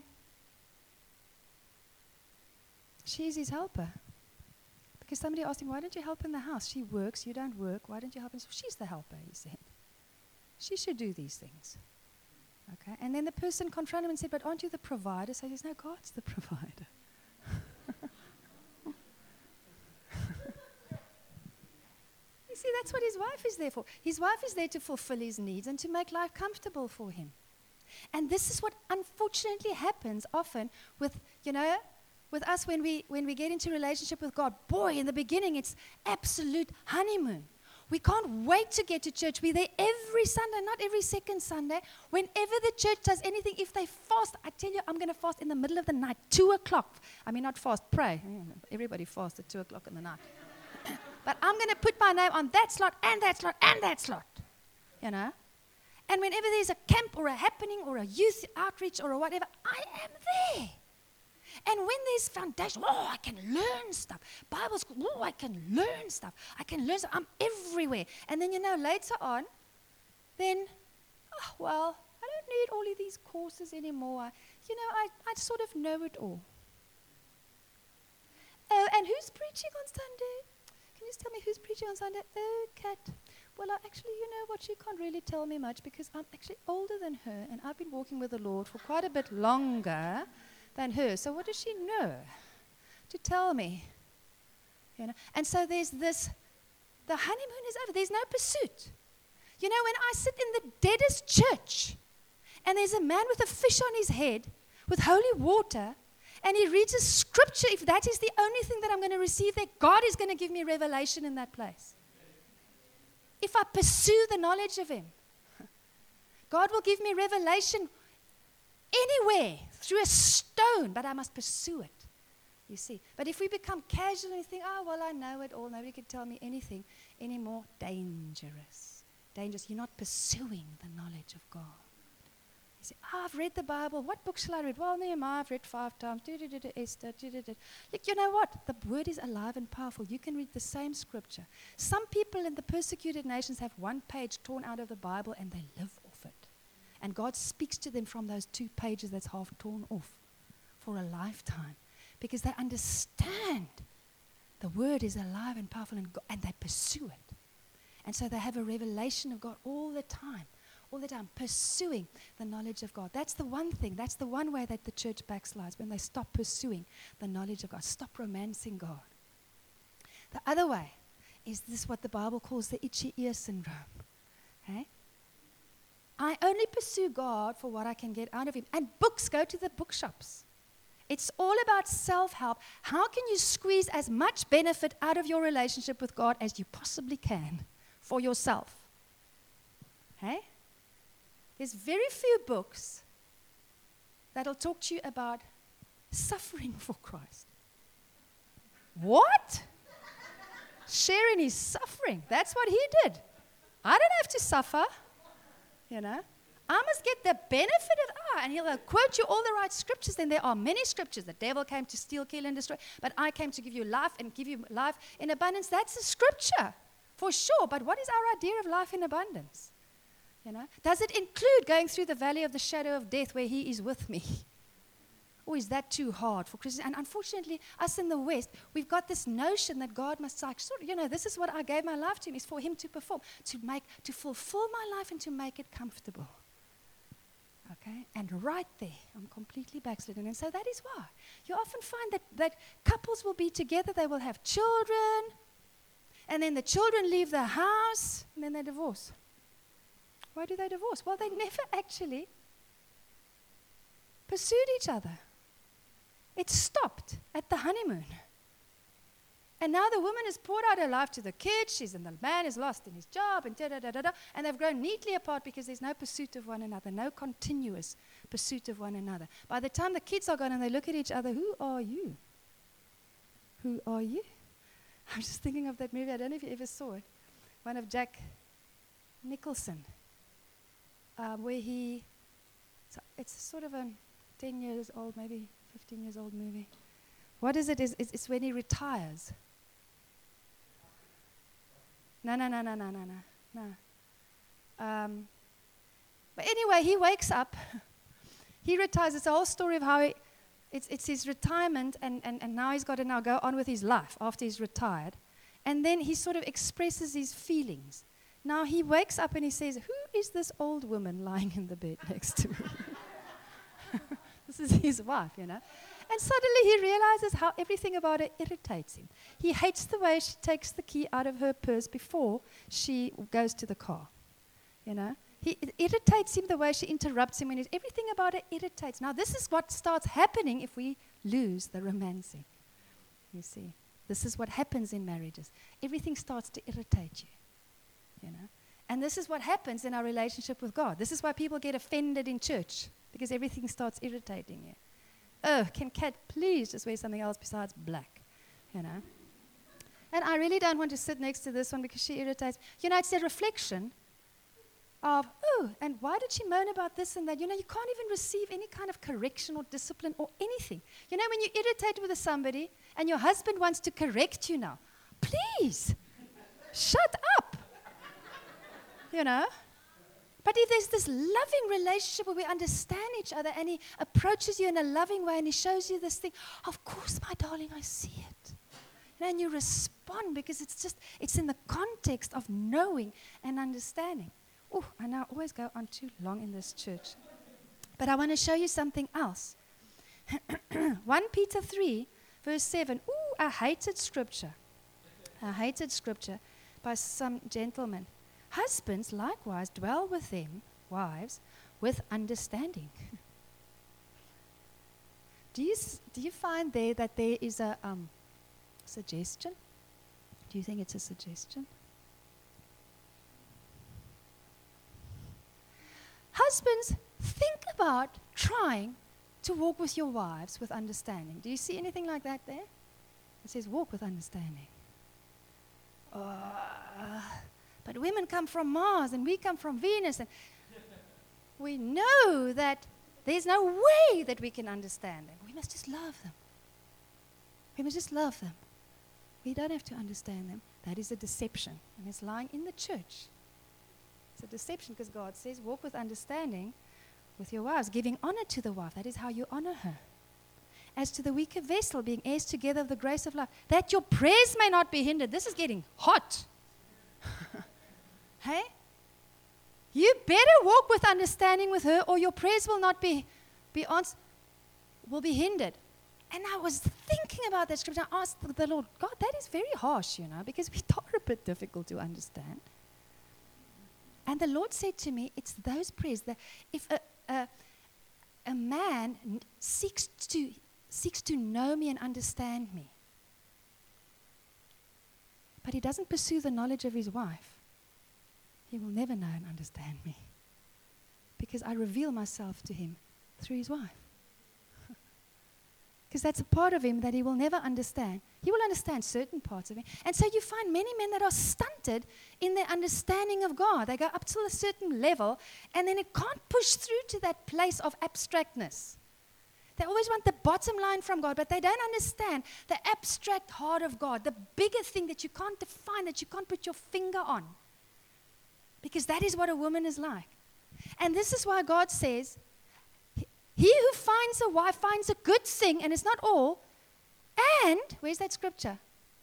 she's his helper. Because somebody asked him, why don't you help in the house? She works, you don't work, why don't you help? And so she's the helper, he said. She should do these things. Okay, and then the person confronted him and said, but aren't you the provider? So he says, no, God's the provider. You see, that's what his wife is there for. His wife is there to fulfill his needs and to make life comfortable for him. And this is what unfortunately happens often with, you know, with us when we when we get into relationship with God. Boy, in the beginning, it's absolute honeymoon. We can't wait to get to church. We're there every Sunday, not every second Sunday. Whenever the church does anything, if they fast, I tell you, I'm going to fast in the middle of the night, two o'clock. I mean, not fast, pray. Everybody fasts at two o'clock in the night. But I'm going to put my name on that slot and that slot and that slot, you know. And whenever there's a camp or a happening or a youth outreach or a whatever, I am there. And when there's foundation, oh, I can learn stuff. Bible school, oh, I can learn stuff. I can learn stuff. I'm everywhere. And then, you know, later on, then, oh, well, I don't need all of these courses anymore. I, you know, I, I sort of know it all. Oh, and who's preaching on Sunday? Can you just tell me who's preaching on Sunday? Oh, Kat. Well, I actually, you know what, she can't really tell me much because I'm actually older than her and I've been walking with the Lord for quite a bit longer than her. So what does she know to tell me? You know? And so there's this, the honeymoon is over. There's no pursuit. You know, when I sit in the deadest church and there's a man with a fish on his head with holy water and he reads a scripture, if that is the only thing that I'm going to receive there, God is going to give me revelation in that place. If I pursue the knowledge of him, God will give me revelation anywhere through a stone, but I must pursue it. You see. But if we become casual and think, oh, well, I know it all, nobody can tell me anything anymore, dangerous. Dangerous. You're not pursuing the knowledge of God. You say, oh, I've read the Bible. What book shall I read? Well, Nehemiah, I've read five times. Esther. Look, you know what? The word is alive and powerful. You can read the same scripture. Some people in the persecuted nations have one page torn out of the Bible and they live off it. And God speaks to them from those two pages that's half torn off for a lifetime. Because they understand the word is alive and powerful and, go- and they pursue it. And so they have a revelation of God all the time. All the time, pursuing the knowledge of God. That's the one thing, that's the one way that the church backslides, when they stop pursuing the knowledge of God, stop romancing God. The other way is this, what the Bible calls the itchy ear syndrome. Okay? I only pursue God for what I can get out of him. And books, go to the bookshops. It's all about self-help. How can you squeeze as much benefit out of your relationship with God as you possibly can for yourself? Okay? There's very few books that'll talk to you about suffering for Christ. What? Sharing his suffering. That's what he did. I don't have to suffer, you know. I must get the benefit of, ah, and he'll uh, quote you all the right scriptures. Then there are many scriptures. The devil came to steal, kill, and destroy, but I came to give you life and give you life in abundance. That's a scripture, for sure. But what is our idea of life in abundance? You know, does it include going through the valley of the shadow of death where he is with me? Or is that too hard for Christians? And unfortunately, us in the West, we've got this notion that God must, like, sort of, you know, this is what I gave my life to him, is for him to perform, to make, to fulfill my life and to make it comfortable. Okay? And right there, I'm completely backslidden. And so that is why you often find that, that couples will be together, they will have children, and then the children leave the house, and then they divorce. Why do they divorce? Well, they never actually pursued each other. It stopped at the honeymoon. And now the woman has poured out her life to the kids, she's, and the man is lost in his job, and da da da da da, and they've grown neatly apart because there's no pursuit of one another, no continuous pursuit of one another. By the time the kids are gone and they look at each other, who are you? Who are you? I'm just thinking of that movie, I don't know if you ever saw it, one of Jack Nicholson. Um, where he, so it's sort of a ten years old, maybe fifteen years old movie. What is it? Is it's, it's when he retires. No, no, no, no, no, no, no, no. Um, but anyway, he wakes up. He retires. It's a whole story of how he, it's, it's his retirement, and, and, and now he's got to now go on with his life after he's retired. And then he sort of expresses his feelings. Now he wakes up and he says, who is this old woman lying in the bed next to me? This is his wife, you know. And suddenly he realizes how everything about her irritates him. He hates the way she takes the key out of her purse before she goes to the car, you know. He, it irritates him the way she interrupts him when he's, everything about her irritates. Now this is what starts happening if we lose the romancing, you see. This is what happens in marriages. Everything starts to irritate you, you know. And this is what happens in our relationship with God. This is why people get offended in church, because everything starts irritating you. Oh, can Kat please just wear something else besides black, you know. And I really don't want to sit next to this one because she irritates. You know, it's a reflection of, oh, and why did she moan about this and that? You know, you can't even receive any kind of correction or discipline or anything. You know, when you irritate with somebody and your husband wants to correct you now, please, shut up, you know. But if there's this loving relationship where we understand each other and he approaches you in a loving way and he shows you this thing, of course, my darling, I see it. You know, and you respond because it's just, it's in the context of knowing and understanding. Oh, I now always go on too long in this church. But I want to show you something else. First Peter three, verse seven. Ooh, I hated scripture. I hated scripture by some gentleman. Husbands likewise dwell with them, wives, with understanding. do you s- do you find there that there is a um, suggestion? Do you think it's a suggestion? Husbands, think about trying to walk with your wives with understanding. Do you see anything like that there? It says walk with understanding. Uh, But women come from Mars and we come from Venus. And we know that there's no way that we can understand them. We must just love them. We must just love them. We don't have to understand them. That is a deception. And it's lying in the church. It's a deception because God says, walk with understanding with your wives, giving honor to the wife. That is how you honor her. As to the weaker vessel, being heirs together of the grace of life, that your prayers may not be hindered. This is getting hot. Hey? You better walk with understanding with her or your prayers will not be, be answered, will be hindered. And I was thinking about that scripture. I asked the Lord, God, that is very harsh, you know, because we are a bit difficult to understand. And the Lord said to me, it's those prayers that if a, a, a man n- seeks to, seeks to know me and understand me, but he doesn't pursue the knowledge of his wife, he will never know and understand me because I reveal myself to him through his wife. Because that's a part of him that he will never understand. He will understand certain parts of him. And so you find many men that are stunted in their understanding of God. They go up to a certain level and then it can't push through to that place of abstractness. They always want the bottom line from God, but they don't understand the abstract heart of God, the bigger thing that you can't define, that you can't put your finger on. Because that is what a woman is like. And this is why God says, he who finds a wife finds a good thing, and it's not all. And, where's that scripture?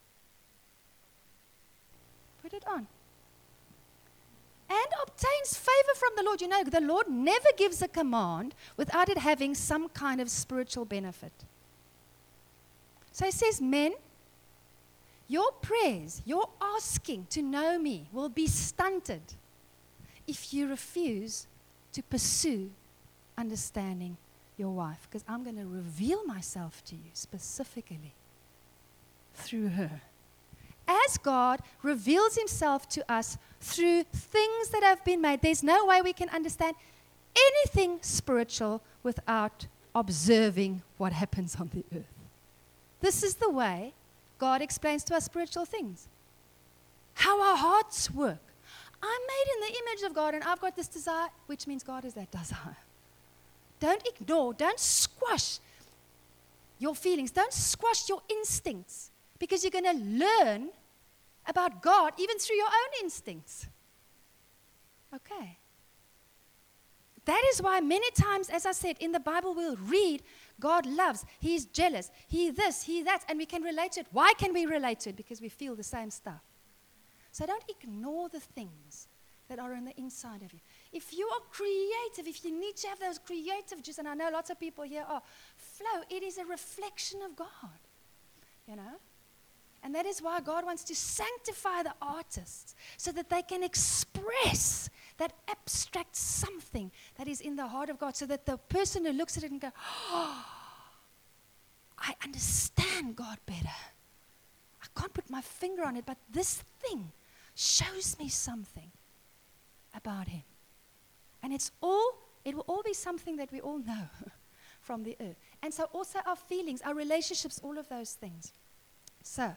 Put it on. And obtains favor from the Lord. You know, the Lord never gives a command without it having some kind of spiritual benefit. So he says, men, your prayers, your asking to know me will be stunted if you refuse to pursue understanding your wife, because I'm going to reveal myself to you specifically through her. As God reveals himself to us through things that have been made, there's no way we can understand anything spiritual without observing what happens on the earth. This is the way God explains to us spiritual things. How our hearts work. I'm made in the image of God and I've got this desire, which means God is that desire. Don't ignore, don't squash your feelings, don't squash your instincts, because you're going to learn about God even through your own instincts. Okay. That is why many times, as I said, in the Bible we'll read, God loves, He's jealous, He this, He that, and we can relate to it. Why can we relate to it? Because we feel the same stuff. So don't ignore the things that are on the inside of you. If you are creative, if you need to have those creative juices, and I know lots of people here are, flow, it is a reflection of God, you know. And that is why God wants to sanctify the artists so that they can express that abstract something that is in the heart of God, so that the person who looks at it and goes, oh, I understand God better. I can't put my finger on it, but this thing shows me something about Him. And it's all, it will all be something that we all know from the earth. And so also our feelings, our relationships, all of those things. So,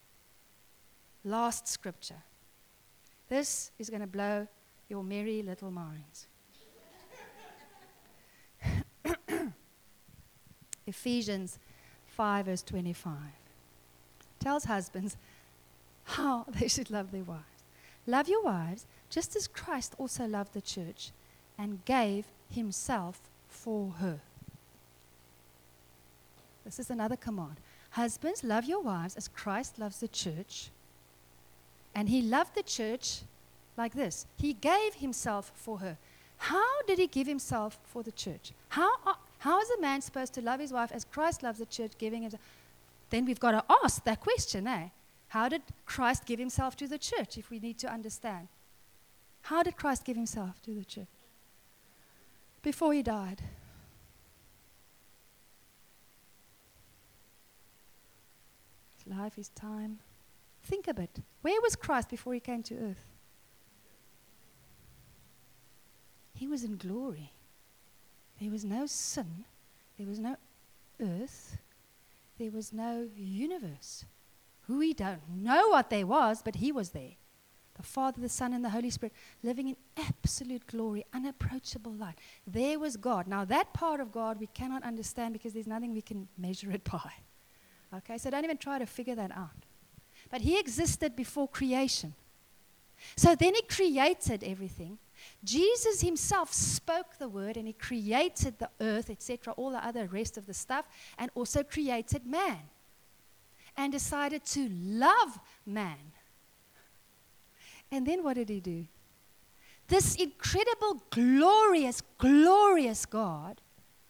last scripture. This is going to blow your merry little minds. Ephesians five verse twenty-five tells husbands how they should love their wives. Love your wives just as Christ also loved the church and gave Himself for her. This is another command. Husbands, love your wives as Christ loves the church. And He loved the church like this. He gave Himself for her. How did He give Himself for the church? How, are, how is a man supposed to love his wife as Christ loves the church, giving Himself? Then we've got to ask that question, eh? How did Christ give Himself to the church, if we need to understand? How did Christ give Himself to the church? Before He died. His life, His time. Think a bit. Where was Christ before He came to earth? He was in glory. There was no sin. There was no earth. There was no universe. We don't know what there was, but He was there. The Father, the Son, and the Holy Spirit living in absolute glory, unapproachable light. There was God. Now that part of God we cannot understand because there's nothing we can measure it by. Okay, so don't even try to figure that out. But He existed before creation. So then He created everything. Jesus Himself spoke the word and He created the earth, et cetera, all the other rest of the stuff, and also created man. And decided to love man. And then what did He do? This incredible, glorious, glorious God,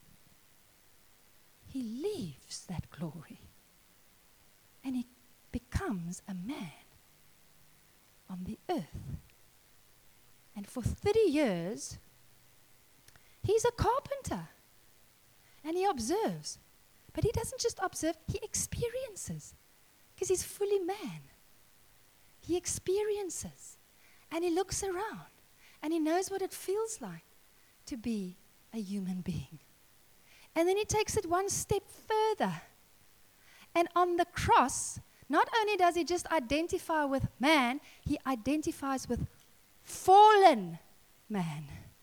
He leaves that glory. And He becomes a man on the earth. And for thirty years, He's a carpenter. And He observes. But He doesn't just observe, He experiences. Because He's fully man. He experiences. And He looks around. And He knows what it feels like to be a human being. And then He takes it one step further. And on the cross, not only does He just identify with man, He identifies with fallen man.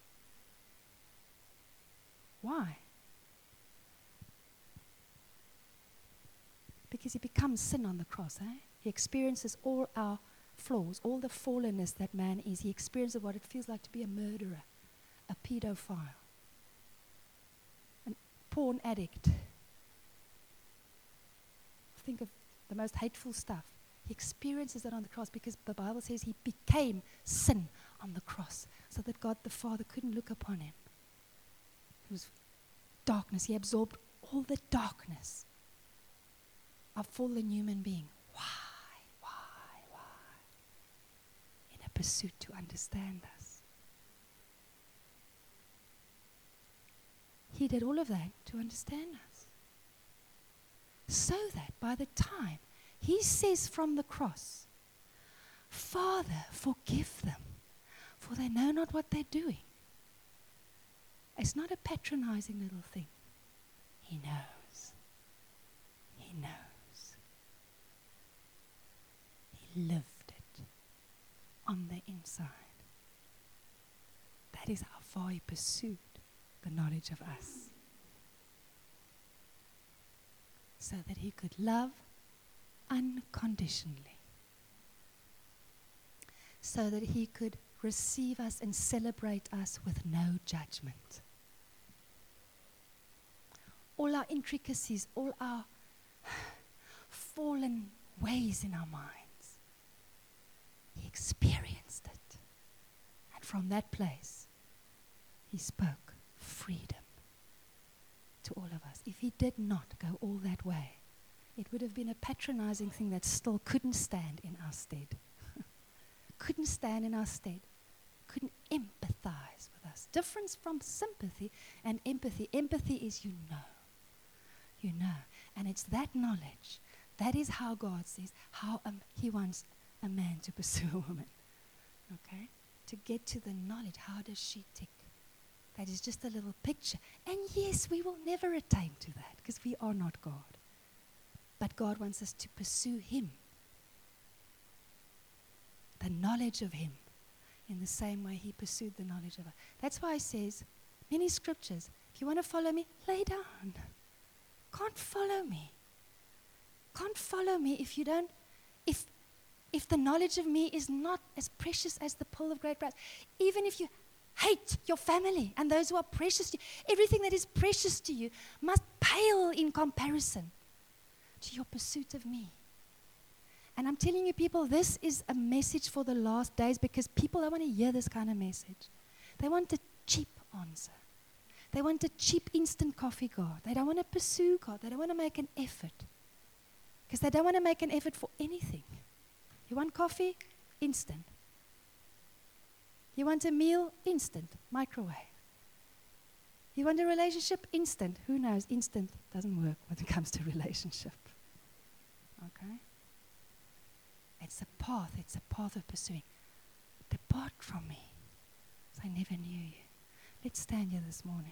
Why? Because He becomes sin on the cross. Eh? He experiences all our flaws, all the fallenness that man is. He experiences what it feels like to be a murderer, a pedophile, a porn addict. Think of the most hateful stuff. He experiences that on the cross because the Bible says He became sin on the cross so that God the Father couldn't look upon Him. It was darkness. He absorbed all the darkness of fallen human being. Why? Why? Why? In a pursuit to understand us. He did all of that to understand us. So that by the time He says from the cross, Father, forgive them, for they know not what they're doing. It's not a patronizing little thing. He knows. He knows. He lived it on the inside. That is how far He pursued the knowledge of us. So that He could love unconditionally. so that he could receive us and celebrate us with no judgment. All our intricacies, all our fallen ways in our minds, he experienced it. And from that place, he spoke freedom to all of us. If he did not go all that way, it would have been a patronizing thing that still couldn't stand in our stead. Couldn't stand in our stead. Couldn't empathize with us. Difference from sympathy and empathy. Empathy is you know. You know. And it's that knowledge. That is how God says how um, he wants a man to pursue a woman. Okay? To get to the knowledge. How does she tick? That is just a little picture. And yes, we will never attain to that because we are not God. But God wants us to pursue him. The knowledge of him in the same way he pursued the knowledge of us. That's why he says, many scriptures, if you want to follow me, lay down. Can't follow me. Can't follow me if you don't, if if the knowledge of me is not as precious as the pearl of great price. Even if you hate your family and those who are precious to you, everything that is precious to you must pale in comparison to your pursuit of me. And I'm telling you, people, this is a message for the last days because people don't want to hear this kind of message. They want a cheap answer. They want a cheap instant coffee God. They don't want to pursue God. They don't want to make an effort. Because they don't want to make an effort for anything. You want coffee? Instant. You want a meal? Instant. Microwave. You want a relationship? Instant. Who knows? Instant doesn't work when it comes to relationship. Okay? It's a path. It's a path of pursuing. Depart from me, as I never knew you. Let's stand here this morning.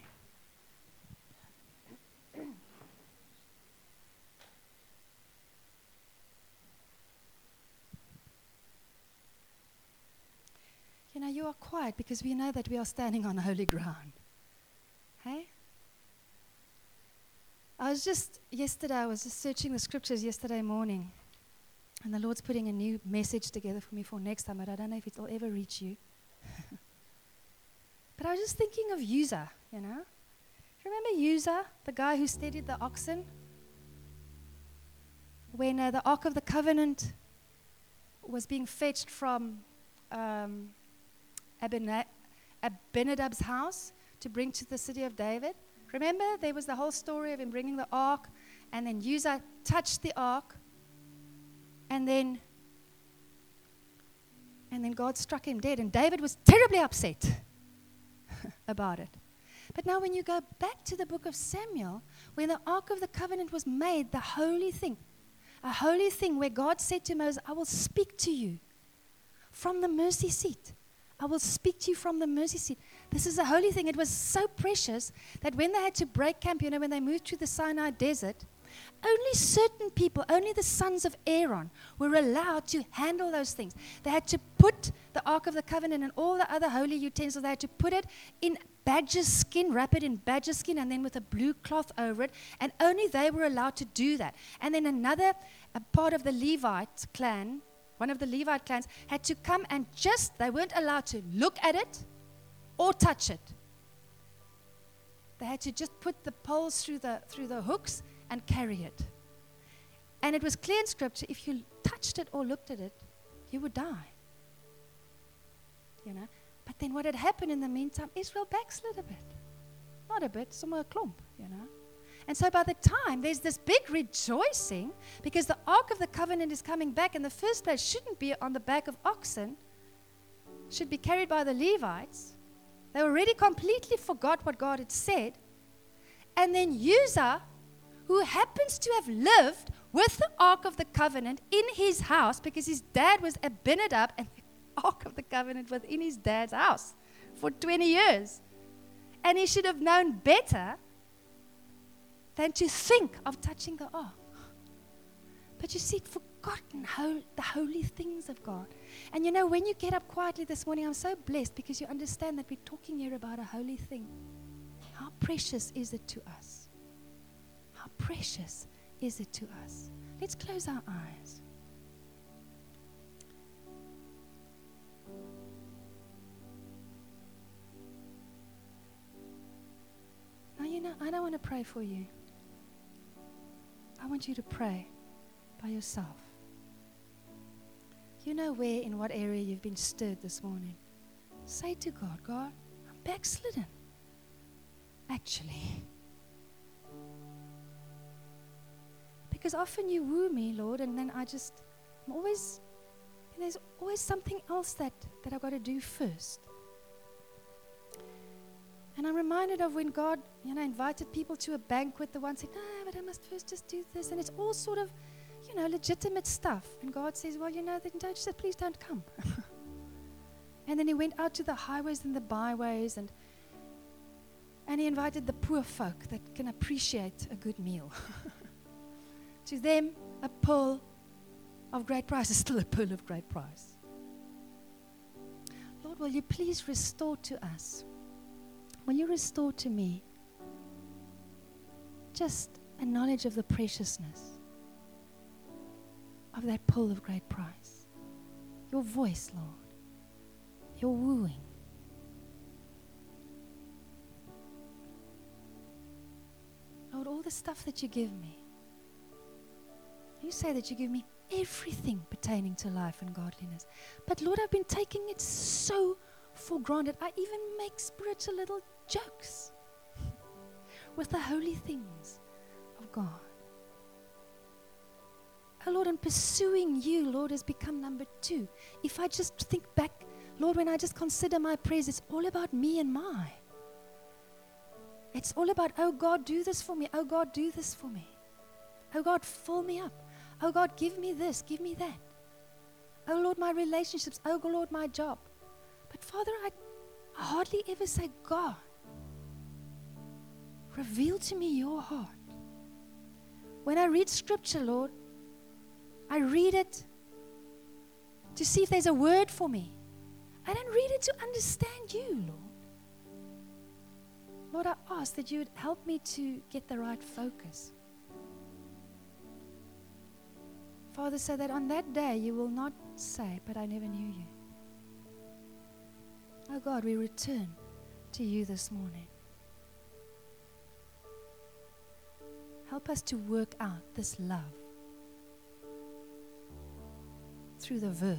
You know, you are quiet because we know that we are standing on holy ground. Hey? I was just, yesterday, I was just searching the scriptures yesterday morning. And the Lord's putting a new message together for me for next time, but I don't know if it'll ever reach you. But I was just thinking of Uzzah, you know. Remember Uzzah, the guy who steadied the oxen? When uh, the Ark of the Covenant was being fetched from um, Abina- Abinadab's house to bring to the city of David. Remember, there was the whole story of him bringing the Ark, and then Uzzah touched the Ark, and then, and then God struck him dead, and David was terribly upset about it. But now when you go back to the book of Samuel, when the Ark of the Covenant was made, the holy thing, a holy thing where God said to Moses, I will speak to you from the mercy seat. I will speak to you from the mercy seat. This is a holy thing. It was so precious that when they had to break camp, you know, when they moved through the Sinai desert, only certain people, only the sons of Aaron were allowed to handle those things. They had to put the Ark of the Covenant and all the other holy utensils, they had to put it in badger skin, wrap it in badger skin, and then with a blue cloth over it. And only they were allowed to do that. And then another a part of the Levite clan, one of the Levite clans, had to come and just, they weren't allowed to look at it or touch it. They had to just put the poles through the through the hooks and carry it. And it was clear in Scripture, if you touched it or looked at it, you would die. You know? But then what had happened in the meantime, Israel backslid a bit. Not a bit, somewhere a clump, you know. And so by the time, there's this big rejoicing because the Ark of the Covenant is coming back, and the first place shouldn't be on the back of oxen, should be carried by the Levites. They already completely forgot what God had said. And then Uzzah, who happens to have lived with the Ark of the Covenant in his house because his dad was Abinadab, and the Ark of the Covenant was in his dad's house for twenty years. And he should have known better than to think of touching the Ark. But you see, forgotten ho- the holy things of God. And you know, when you get up quietly this morning, I'm so blessed because you understand that we're talking here about a holy thing. How precious is it to us? How precious is it to us? Let's close our eyes. want to pray for you. I want you to pray by yourself. You know where, in what area you've been stirred this morning. Say to God, God, I'm backslidden. Actually. Because often you woo me, Lord, and then I just, I'm always, there's always something else that, that I've got to do first. And I'm reminded of when God, you know, invited people to a banquet. The one said, no, but I must first just do this. And it's all sort of, you know, legitimate stuff. And God says, well, you know, then don't, just, please don't come. And then he went out to the highways and the byways, and and he invited the poor folk that can appreciate a good meal. To them, a pearl of great price is still a pearl of great price. Lord, will you please restore to us? Will you restore to me just a knowledge of the preciousness of that pearl of great price? Your voice, Lord. Your wooing. Lord, all the stuff that you give me. You say that you give me everything pertaining to life and godliness. But Lord, I've been taking it so for granted. I even make spiritual little jokes with the holy things of God. Oh Lord, and pursuing you, Lord, has become number two. If I just think back, Lord, when I just consider my prayers, it's all about me and my. It's all about, oh God, do this for me. Oh God, do this for me. Oh God, fill me up. Oh God, give me this, give me that. Oh Lord, my relationships. Oh Lord, my job. But Father, I, I hardly ever say, God, reveal to me your heart. When I read scripture, Lord, I read it to see if there's a word for me. I don't read it to understand you, Lord. Lord, I ask that you would help me to get the right focus. Father, so that on that day you will not say, but I never knew you. Oh God, we return to you this morning. Help us to work out this love through the verb.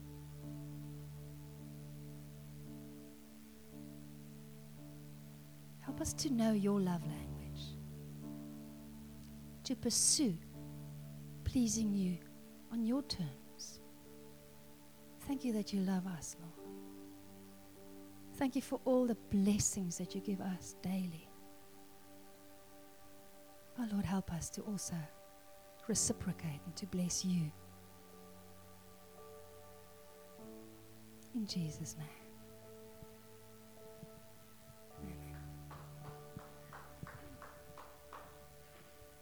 Help us to know your love language, to pursue pleasing you on your terms. Thank you that you love us, Lord. Thank you for all the blessings that you give us daily. Oh Lord, help us to also reciprocate and to bless you. In Jesus' name.